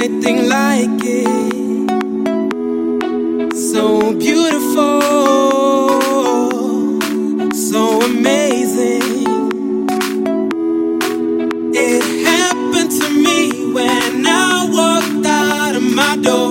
anything like it. So beautiful, so amazing. It happened to me when I walked out of my door.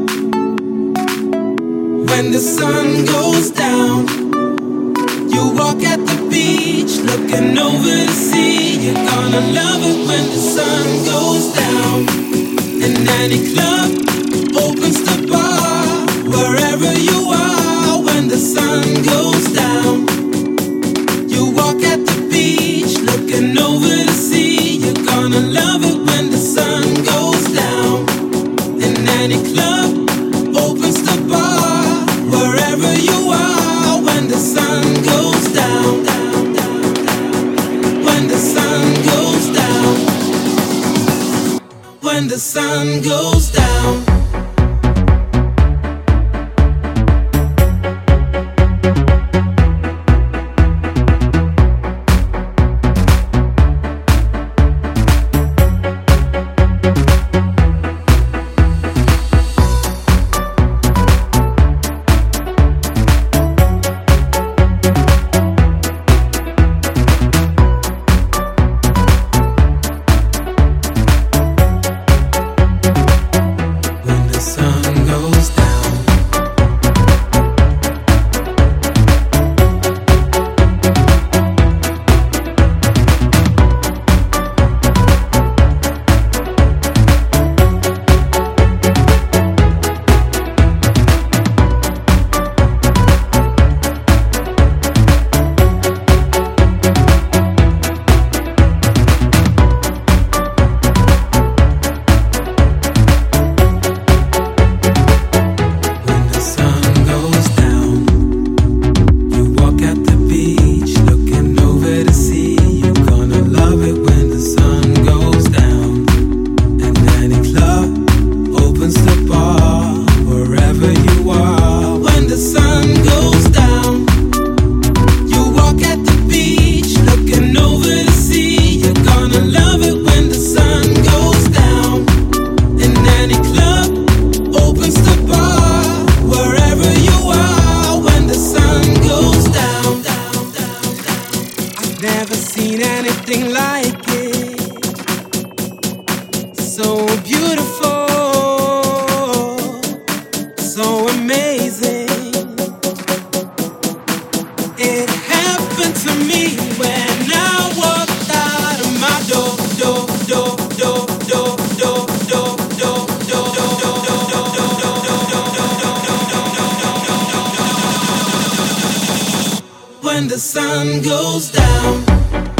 When the sun goes down, you walk at the beach, looking over the sea. You're gonna love it when the sun goes down. And any club opens the bar, wherever you are. When the sun goes down, you walk at the beach, looking over the sea. You're gonna love it when the sun goes down. And any club opens the bar, wherever you are. When the sun goes down, when the sun goes down, when the sun goes down. Never seen anything like it. So beautiful, so amazing. It happened to me when I walked out of my door. When the sun goes down.